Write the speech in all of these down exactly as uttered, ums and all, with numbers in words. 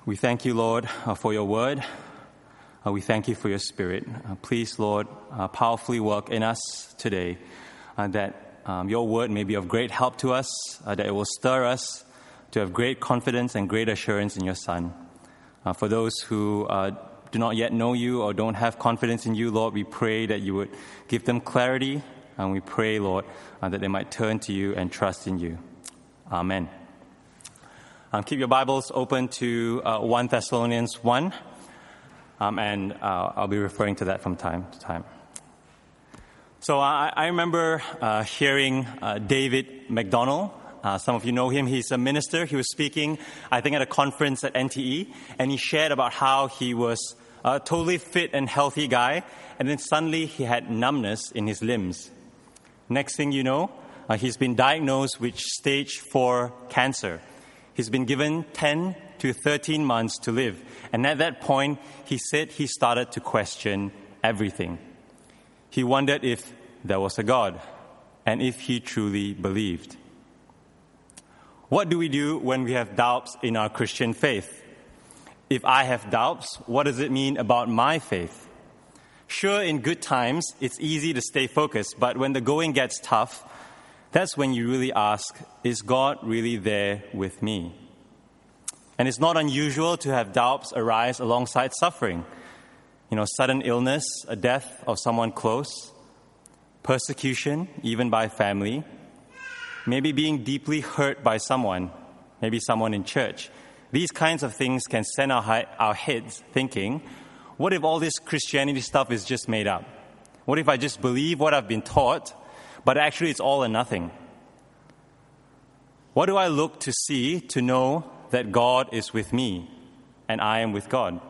We thank you, Lord, uh, for your word. Uh, we thank you for your spirit. Uh, please, Lord, uh, powerfully work in us today, uh, that um, your word may be of great help to us, uh, that it will stir us to have great confidence and great assurance in your Son. Uh, for those who uh, do not yet know you or don't have confidence in you, Lord, we pray that you would give them clarity, and we pray, Lord, uh, that they might turn to you and trust in you. Amen. Um, keep your Bibles open to uh, First Thessalonians one, um, and uh, I'll be referring to that from time to time. So I, I remember uh, hearing uh, David McDonald. Uh, some of you know him. He's a minister. He was speaking, I think, at a conference at N T E, and he shared about how he was a totally fit and healthy guy, and then suddenly he had numbness in his limbs. Next thing you know, uh, he's been diagnosed with stage four cancer. He's been given ten to thirteen months to live. And at that point, he said he started to question everything. He wondered if there was a God and if he truly believed. What do we do when we have doubts in our Christian faith? If I have doubts, what does it mean about my faith? Sure, in good times, it's easy to stay focused, but when the going gets tough, that's when you really ask, is God really there with me? And it's not unusual to have doubts arise alongside suffering. You know, sudden illness, a death of someone close, persecution, even by family, maybe being deeply hurt by someone, maybe someone in church. These kinds of things can send our, hi- our heads thinking, what if all this Christianity stuff is just made up? What if I just believe what I've been taught, but actually it's all or nothing? What do I look to see to know that God is with me and I am with God?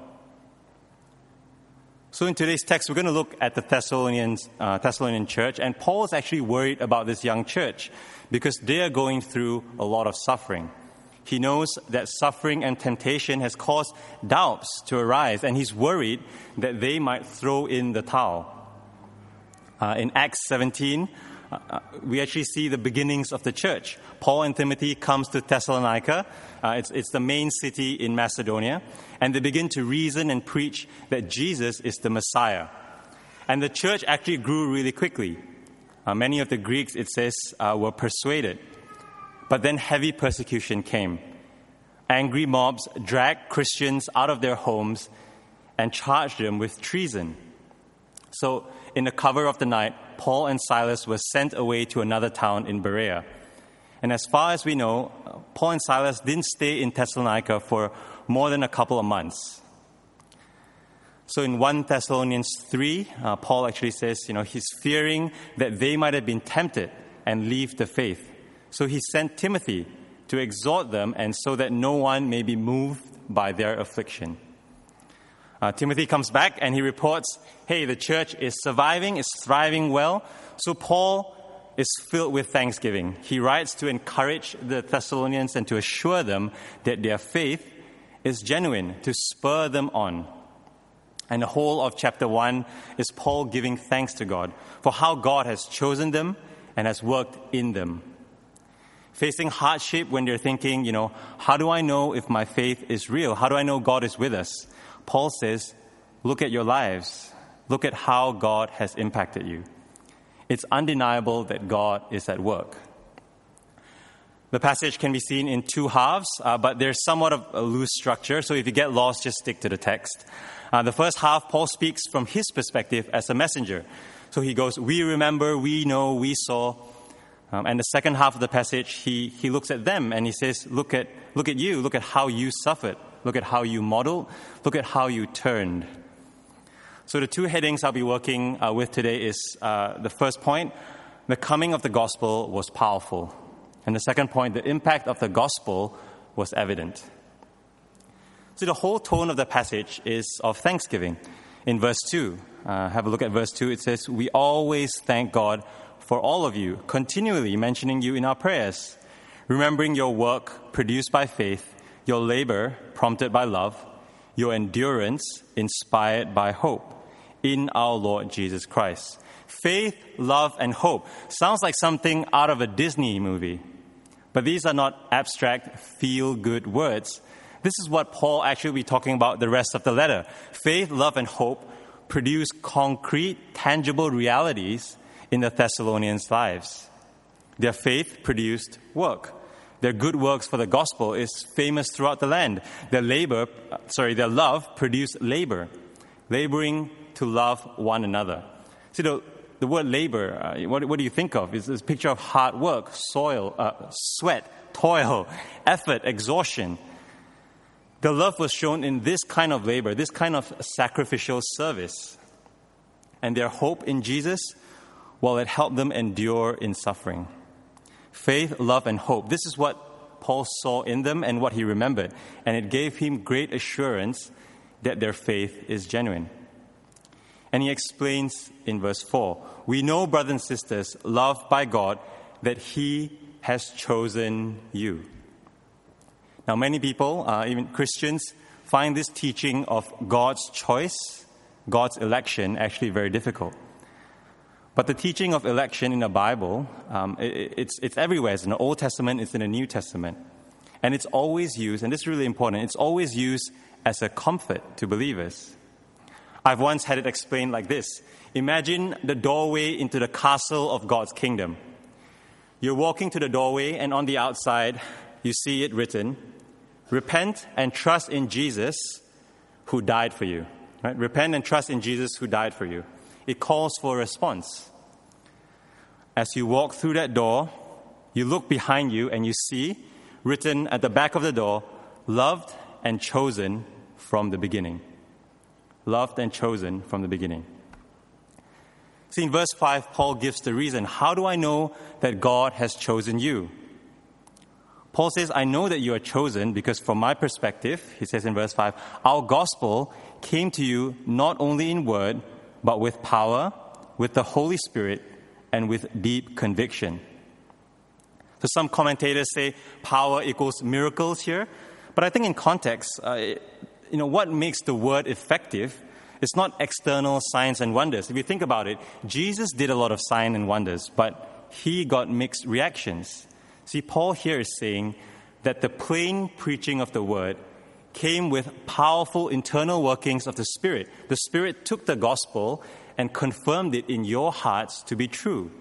So in today's text, we're going to look at the Thessalonians, uh, Thessalonian church, and Paul is actually worried about this young church because they are going through a lot of suffering. He knows that suffering and temptation has caused doubts to arise, and he's worried that they might throw in the towel. Uh, in Acts seventeen, uh, we actually see the beginnings of the church. Paul and Timothy comes to Thessalonica. Uh, it's, it's the main city in Macedonia. And they begin to reason and preach that Jesus is the Messiah. And the church actually grew really quickly. Uh, many of the Greeks, it says, uh, were persuaded. But then heavy persecution came. Angry mobs dragged Christians out of their homes and charged them with treason. So, in the cover of the night, Paul and Silas were sent away to another town in Berea. And as far as we know, Paul and Silas didn't stay in Thessalonica for more than a couple of months. So in First Thessalonians three, uh, Paul actually says, you know, he's fearing that they might have been tempted and leave the faith. So he sent Timothy to exhort them, and so that no one may be moved by their affliction. Uh, Timothy comes back and he reports, hey, the church is surviving, is thriving well. So Paul is filled with thanksgiving. He writes to encourage the Thessalonians and to assure them that their faith is genuine, to spur them on. And the whole of chapter one is Paul giving thanks to God for how God has chosen them and has worked in them. Facing hardship when they're thinking, you know, how do I know if my faith is real? How do I know God is with us? Paul says, look at your lives. Look at how God has impacted you. It's undeniable that God is at work. The passage can be seen in two halves, uh, but there's somewhat of a loose structure. So if you get lost, just stick to the text. Uh, the first half, Paul speaks from his perspective as a messenger. So he goes, we remember, we know, we saw. Um, and the second half of the passage, he, he looks at them and he says, look at, look at you, look at how you suffered. Look at how you modeled. Look at how you turned. So the two headings I'll be working uh, with today is uh, the first point, the coming of the gospel was powerful. And the second point, the impact of the gospel was evident. So the whole tone of the passage is of thanksgiving. In verse two, uh, have a look at verse two. It says, we always thank God for all of you, continually mentioning you in our prayers, remembering your work produced by faith, your labor prompted by love, your endurance inspired by hope in our Lord Jesus Christ. Faith, love, and hope sounds like something out of a Disney movie. But these are not abstract, feel-good words. This is what Paul actually will be talking about the rest of the letter. Faith, love, and hope produce concrete, tangible realities in the Thessalonians' lives. Their faith produced work. Their good works for the gospel is famous throughout the land. Their labor, sorry, their love produced labor, laboring to love one another. See, the, the word labor, uh, what, what do you think of? It's this picture of hard work, soil, uh, sweat, toil, effort, exhaustion. The love was shown in this kind of labor, this kind of sacrificial service. And their hope in Jesus, well, it helped them endure in suffering. Faith, love, and hope. This is what Paul saw in them and what he remembered. And it gave him great assurance that their faith is genuine. And he explains in verse four, we know, brothers and sisters, loved by God, that he has chosen you. Now, many people, uh, even Christians, find this teaching of God's choice, God's election, actually very difficult. But the teaching of election in the Bible, um, it, it's, it's everywhere. It's in the Old Testament, it's in the New Testament. And it's always used, and this is really important, it's always used as a comfort to believers. I've once had it explained like this. Imagine the doorway into the castle of God's kingdom. You're walking to the doorway, and on the outside, you see it written, repent and trust in Jesus who died for you. Right? Repent and trust in Jesus who died for you. It calls for a response. As you walk through that door, you look behind you and you see written at the back of the door, loved and chosen from the beginning. Loved and chosen from the beginning. See, in verse five, Paul gives the reason. How do I know that God has chosen you? Paul says, I know that you are chosen because from my perspective, he says in verse five, our gospel came to you not only in word, but with power, with the Holy Spirit, and with deep conviction. So some commentators say power equals miracles here. But I think in context, uh, you know, what makes the word effective is not external signs and wonders. If you think about it, Jesus did a lot of signs and wonders, but he got mixed reactions. See, Paul here is saying that the plain preaching of the word came with powerful internal workings of the Spirit. The Spirit took the gospel and confirmed it in your hearts to be true.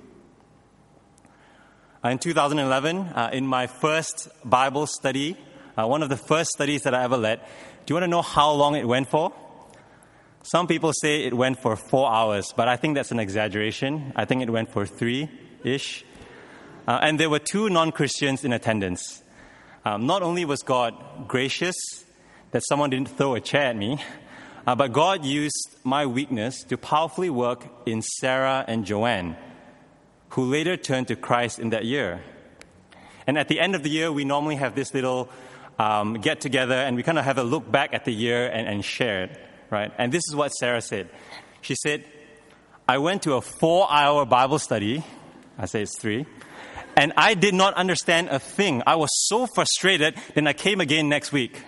Uh, in two thousand eleven, uh, in my first Bible study, uh, one of the first studies that I ever led, do you want to know how long it went for? Some people say it went for four hours, but I think that's an exaggeration. I think it went for three-ish. Uh, and there were two non-Christians in attendance. Um, not only was God gracious that someone didn't throw a chair at me, uh, but God used my weakness to powerfully work in Sarah and Joanne, who later turned to Christ in that year. And at the end of the year, we normally have this little um, get-together, and we kind of have a look back at the year and, and share it, right? And this is what Sarah said. She said, I went to a four-hour Bible study. I say it's three. And I did not understand a thing. I was so frustrated, then I came again next week.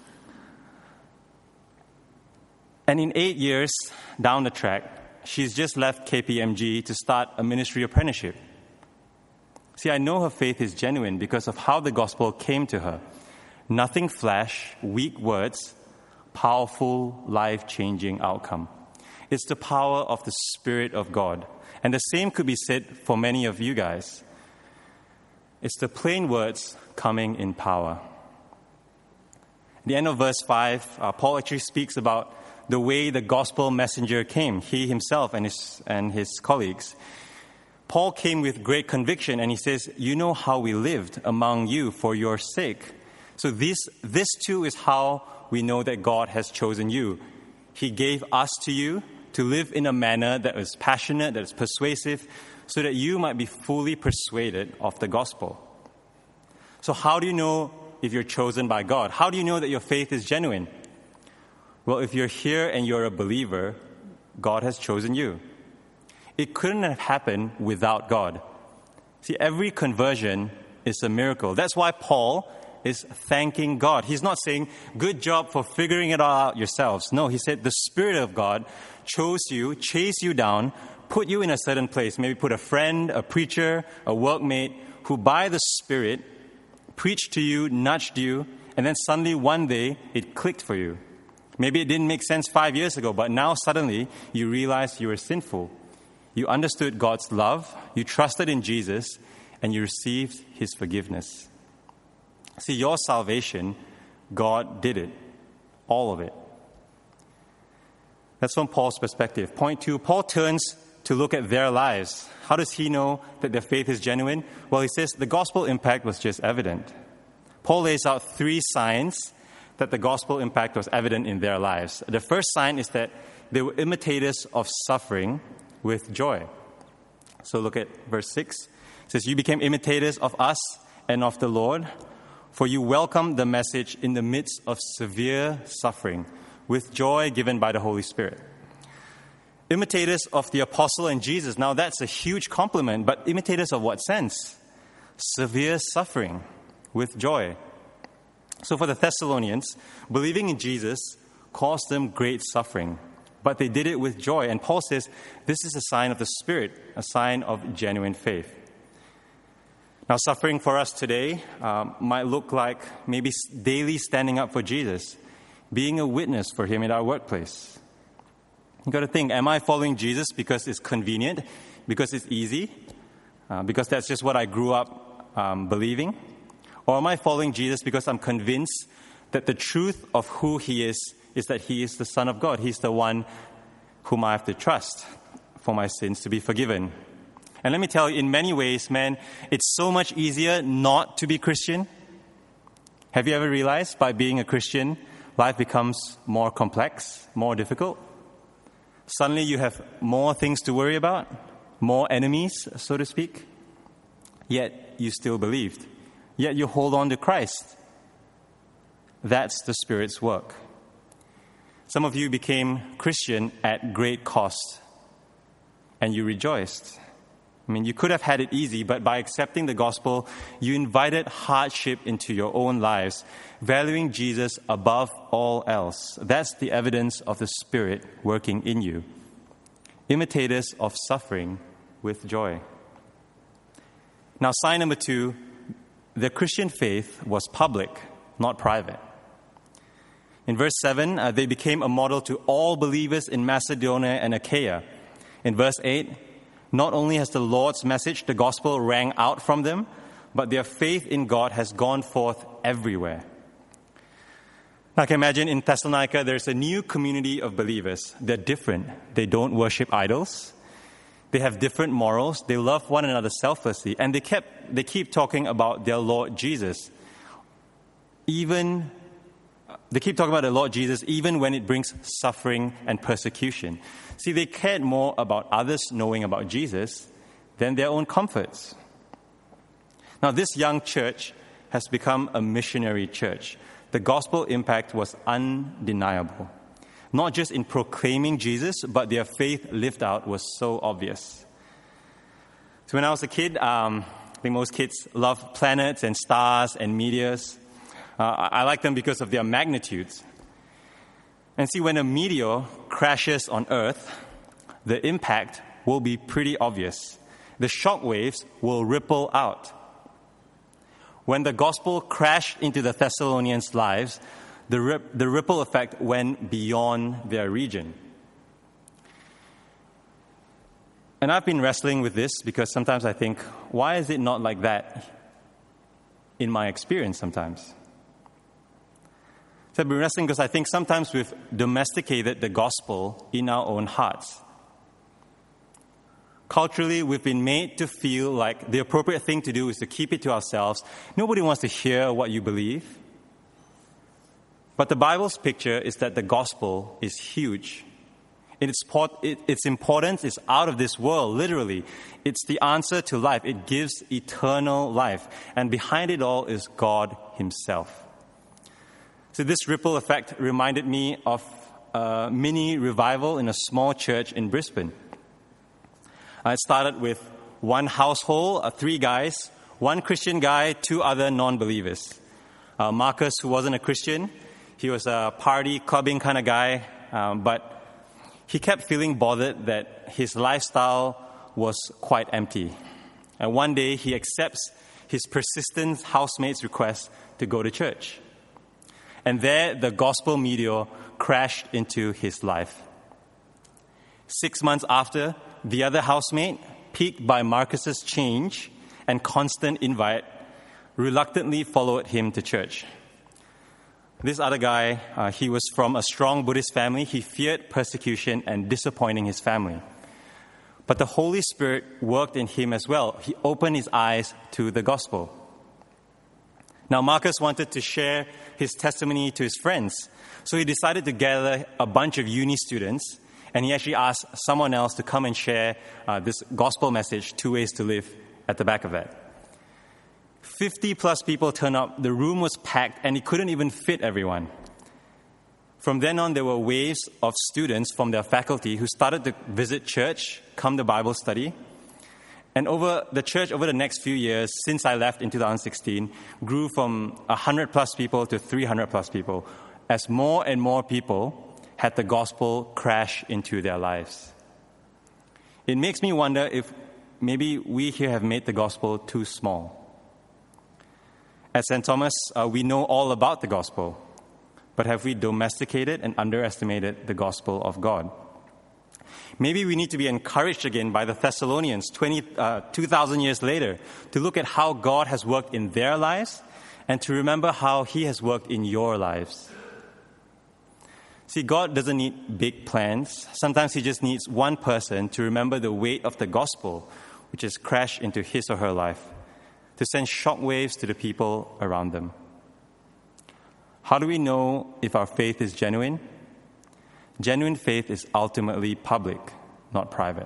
And in eight years down the track, she's just left K P M G to start a ministry apprenticeship. See, I know her faith is genuine because of how the gospel came to her. Nothing flash, weak words, powerful, life-changing outcome. It's the power of the Spirit of God. And the same could be said for many of you guys. It's the plain words coming in power. At the end of verse five, uh, Paul actually speaks about the way the gospel messenger came, he himself and his, and his colleagues. Paul came with great conviction, and he says, you know how we lived among you for your sake. So this, this too is how we know that God has chosen you. He gave us to you to live in a manner that is passionate, that is persuasive, so that you might be fully persuaded of the gospel. So how do you know if you're chosen by God? How do you know that your faith is genuine? Well, if you're here and you're a believer, God has chosen you. It couldn't have happened without God. See, every conversion is a miracle. That's why Paul is thanking God. He's not saying, good job for figuring it all out yourselves. No, he said the Spirit of God chose you, chased you down, put you in a certain place. Maybe put a friend, a preacher, a workmate, who by the Spirit preached to you, nudged you, and then suddenly one day it clicked for you. Maybe it didn't make sense five years ago, but now suddenly you realized you were sinful. You understood God's love, you trusted in Jesus, and you received His forgiveness. See, your salvation, God did it. All of it. That's from Paul's perspective. Point two, Paul turns to look at their lives. How does he know that their faith is genuine? Well, he says the gospel impact was just evident. Paul lays out three signs that the gospel impact was evident in their lives. The first sign is that they were imitators of suffering with joy. So look at verse six. It says, "You became imitators of us and of the Lord, for you welcomed the message in the midst of severe suffering, with joy given by the Holy Spirit." Imitators of the apostle and Jesus. Now that's a huge compliment, but imitators of what sense? Severe suffering with joy. So for the Thessalonians, believing in Jesus caused them great suffering, but they did it with joy. And Paul says this is a sign of the Spirit, a sign of genuine faith. Now, suffering for us today um, might look like maybe daily standing up for Jesus, being a witness for Him in our workplace. You've got to think, am I following Jesus because it's convenient, because it's easy, uh, because that's just what I grew up um, believing? Or am I following Jesus because I'm convinced that the truth of who He is is that He is the Son of God. He's the one whom I have to trust for my sins to be forgiven. And let me tell you, in many ways, man, it's so much easier not to be Christian. Have you ever realized by being a Christian, life becomes more complex, more difficult? Suddenly you have more things to worry about, more enemies, so to speak. Yet you still believed. Yet you hold on to Christ. That's the Spirit's work. Some of you became Christian at great cost, and you rejoiced. I mean, you could have had it easy, but by accepting the gospel, you invited hardship into your own lives, valuing Jesus above all else. That's the evidence of the Spirit working in you. Imitators of suffering with joy. Now, sign number two, the Christian faith was public, not private. In verse seven, uh, they became a model to all believers in Macedonia and Achaia. In verse eight, not only has the Lord's message, the gospel, rang out from them, but their faith in God has gone forth everywhere. Now, I can imagine in Thessalonica, there's a new community of believers. They're different. They don't worship idols. They have different morals. They love one another selflessly. And they kept they keep talking about their Lord Jesus. Even They keep talking about the Lord Jesus even when it brings suffering and persecution. See, they cared more about others knowing about Jesus than their own comforts. Now, this young church has become a missionary church. The gospel impact was undeniable. Not just in proclaiming Jesus, but their faith lived out was so obvious. So when I was a kid, um, I think most kids love planets and stars and meteors. Uh, I like them because of their magnitudes. And see, when a meteor crashes on Earth, the impact will be pretty obvious. The shock waves will ripple out. When the gospel crashed into the Thessalonians' lives, the, rip, the ripple effect went beyond their region. And I've been wrestling with this because sometimes I think, why is it not like that in my experience sometimes? So I've been wrestling because I think sometimes we've domesticated the gospel in our own hearts. Culturally, we've been made to feel like the appropriate thing to do is to keep it to ourselves. Nobody wants to hear what you believe. But the Bible's picture is that the gospel is huge. Its, its importance is out of this world, literally. It's the answer to life. It gives eternal life. And behind it all is God Himself. So this ripple effect reminded me of a mini revival in a small church in Brisbane. It started with one household, uh, three guys, one Christian guy, two other non-believers. Uh, Marcus, who wasn't a Christian, he was a party, clubbing kind of guy, um, but he kept feeling bothered that his lifestyle was quite empty. And one day he accepts his persistent housemate's request to go to church. And there, the gospel meteor crashed into his life. Six months after, the other housemate, piqued by Marcus's change and constant invite, reluctantly followed him to church. This other guy, uh, he was from a strong Buddhist family. He feared persecution and disappointing his family. But the Holy Spirit worked in him as well. He opened his eyes to the gospel. Now, Marcus wanted to share his testimony to his friends. So he decided to gather a bunch of uni students, and he actually asked someone else to come and share uh, this gospel message, Two Ways to Live, at the back of that. fifty plus people turned up, the room was packed, and he couldn't even fit everyone. From then on, there were waves of students from their faculty who started to visit church, come to Bible study. And over the church, over the next few years, since I left in two thousand sixteen, grew from one hundred plus people to three hundred plus people, as more and more people had the gospel crash into their lives. It makes me wonder if maybe we here have made the gospel too small. At Saint Thomas, uh, we know all about the gospel, but have we domesticated and underestimated the gospel of God? Maybe we need to be encouraged again by the Thessalonians twenty, uh, two thousand years later to look at how God has worked in their lives and to remember how He has worked in your lives. See, God doesn't need big plans. Sometimes He just needs one person to remember the weight of the gospel, which has crashed into his or her life, to send shockwaves to the people around them. How do we know if our faith is genuine? Genuine faith is ultimately public, not private.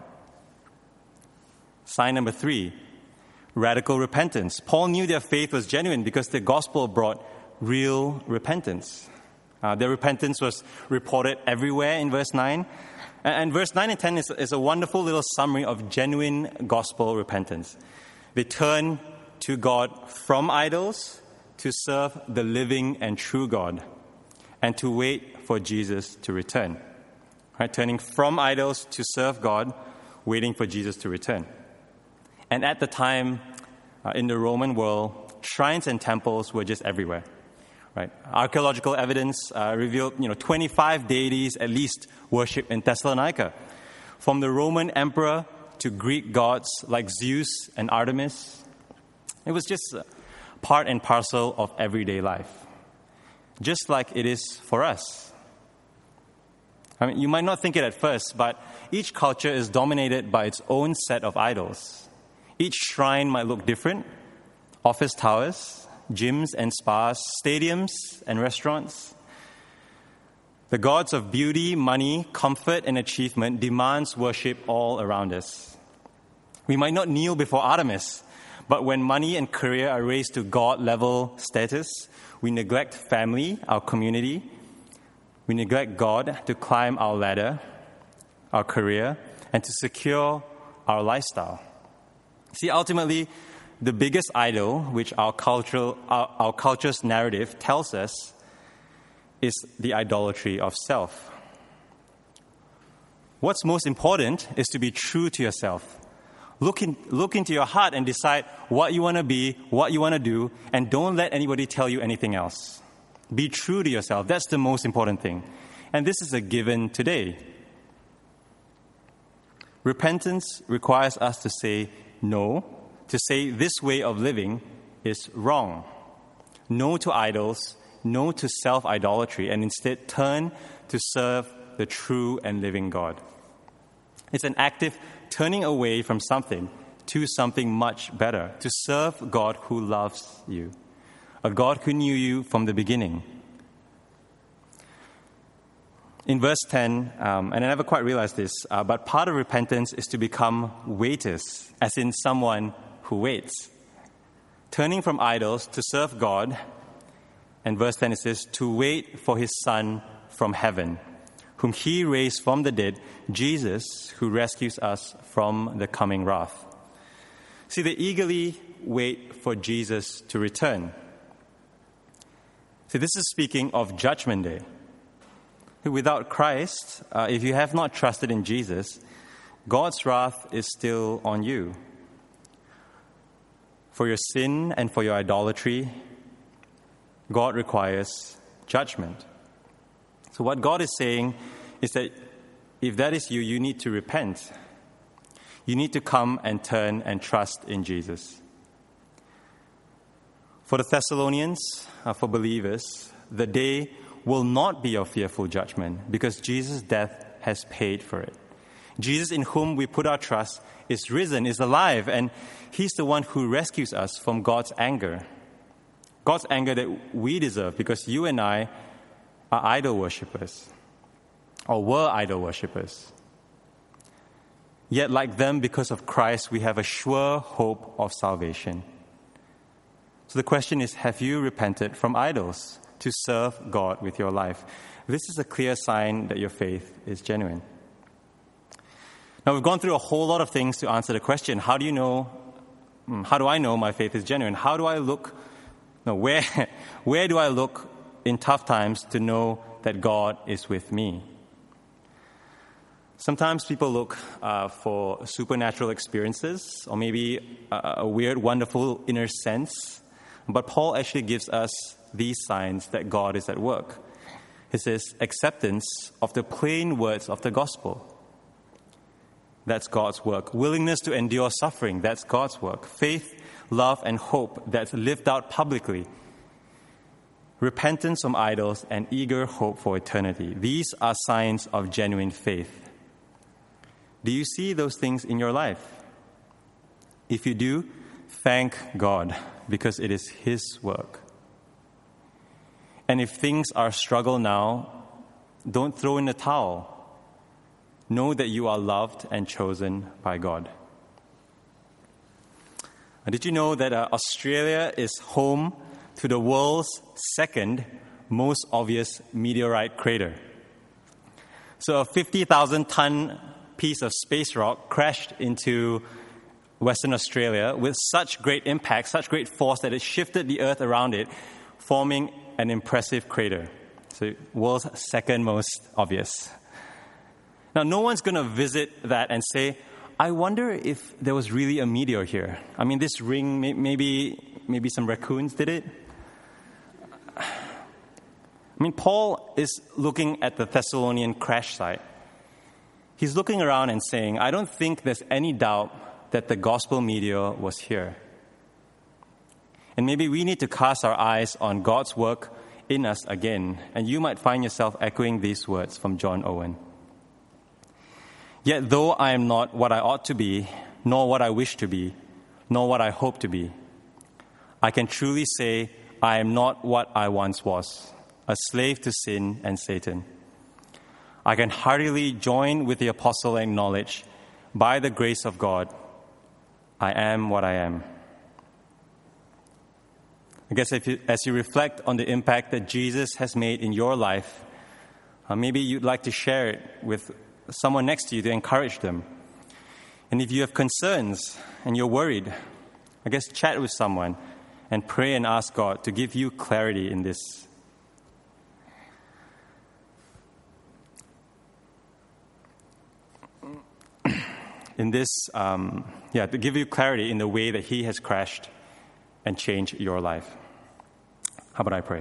Sign number three, radical repentance. Paul knew their faith was genuine because the gospel brought real repentance. Uh, their repentance was reported everywhere in verse nine. And, and verse nine and ten is, is a wonderful little summary of genuine gospel repentance. They turn to God from idols to serve the living and true God and to wait for Jesus to return. Right? Turning from idols to serve God, waiting for Jesus to return. And at the time, uh, in the Roman world, shrines and temples were just everywhere. Right? Archaeological evidence uh, revealed, you know, twenty-five deities at least worshipped in Thessalonica, from the Roman emperor to Greek gods like Zeus and Artemis. It was just part and parcel of everyday life, just like it is for us. I mean, you might not think it at first, but each culture is dominated by its own set of idols. Each shrine might look different: office towers, gyms and spas, stadiums and restaurants. The gods of beauty, money, comfort, and achievement demands worship all around us. We might not kneel before Artemis, but when money and career are raised to God-level status, we neglect family, our community. We neglect God to climb our ladder, our career, and to secure our lifestyle. See, ultimately, the biggest idol, which our cultural, our, our culture's narrative tells us, is the idolatry of self. What's most important is to be true to yourself. Look, in, look into your heart and decide what you want to be, what you want to do, and don't let anybody tell you anything else. Be true to yourself. That's the most important thing. And this is a given today. Repentance requires us to say no, to say this way of living is wrong. No to idols, no to self-idolatry, and instead turn to serve the true and living God. It's an active turning away from something to something much better, to serve God who loves you, a God who knew you from the beginning. In verse ten, um, and I never quite realized this, uh, but part of repentance is to become waiters, as in someone who waits. Turning from idols to serve God, and verse ten it says, to wait for His Son from heaven, whom He raised from the dead, Jesus, who rescues us from the coming wrath. See, they eagerly wait for Jesus to return. See, this is speaking of Judgment Day. Without Christ, uh, if you have not trusted in Jesus, God's wrath is still on you. For your sin and for your idolatry, God requires judgment. So what God is saying is that if that is you, you need to repent. You need to come and turn and trust in Jesus. For the Thessalonians, uh, for believers, the day will not be of fearful judgment because Jesus' death has paid for it. Jesus, in whom we put our trust, is risen, is alive, and he's the one who rescues us from God's anger. God's anger that we deserve because you and I are idol worshippers, or were idol worshippers. Yet like them, because of Christ, we have a sure hope of salvation. So the question is, have you repented from idols to serve God with your life? This is a clear sign that your faith is genuine. Now, we've gone through a whole lot of things to answer the question, how do you know, how do I know my faith is genuine? How do I look, no, where, where do I look in tough times to know that God is with me? Sometimes people look uh, for supernatural experiences or maybe a, a weird, wonderful inner sense. But Paul actually gives us these signs that God is at work. He says, acceptance of the plain words of the gospel. That's God's work. Willingness to endure suffering. That's God's work. Faith, love, and hope that's lived out publicly. Repentance from idols and eager hope for eternity. These are signs of genuine faith. Do you see those things in your life? If you do, thank God, because it is His work. And if things are a struggle now, don't throw in the towel. Know that you are loved and chosen by God. And did you know that uh, Australia is home to the world's second most obvious meteorite crater? So a fifty thousand ton piece of space rock crashed into Western Australia with such great impact, such great force that it shifted the earth around it, forming an impressive crater. So world's second most obvious. Now, no one's going to visit that and say, I wonder if there was really a meteor here. I mean, this ring, maybe, maybe some raccoons did it. I mean, Paul is looking at the Thessalonian crash site. He's looking around and saying, I don't think there's any doubt that the gospel meteor was here. And maybe we need to cast our eyes on God's work in us again. And you might find yourself echoing these words from John Owen. Yet though I am not what I ought to be, nor what I wish to be, nor what I hope to be, I can truly say I am not what I once was, a slave to sin and Satan. I can heartily join with the apostle and acknowledge, by the grace of God, I am what I am. I guess if you, as you reflect on the impact that Jesus has made in your life, uh, maybe you'd like to share it with someone next to you to encourage them. And if you have concerns and you're worried, I guess chat with someone and pray and ask God to give you clarity in this. In this, um, yeah, to give you clarity in the way that He has crashed and changed your life. How about I pray?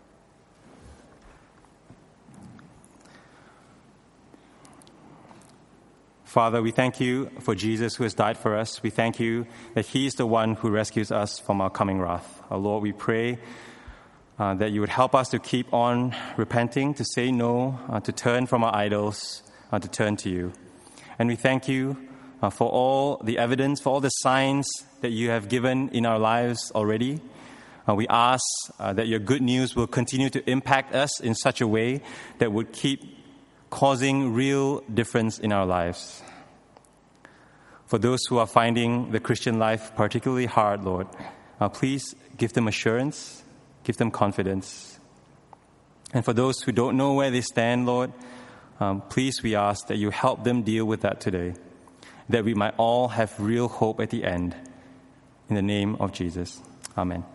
Father, we thank you for Jesus who has died for us. We thank you that He is the one who rescues us from our coming wrath. Our Lord, we pray uh, that you would help us to keep on repenting, to say no, uh, to turn from our idols, uh, to turn to you. And we thank you uh, for all the evidence, for all the signs that you have given in our lives already. Uh, we ask uh, that your good news will continue to impact us in such a way that would keep causing real difference in our lives. For those who are finding the Christian life particularly hard, Lord, uh, please give them assurance, give them confidence. And for those who don't know where they stand, Lord, um, please we ask that you help them deal with that today, that we might all have real hope at the end. In the name of Jesus, amen.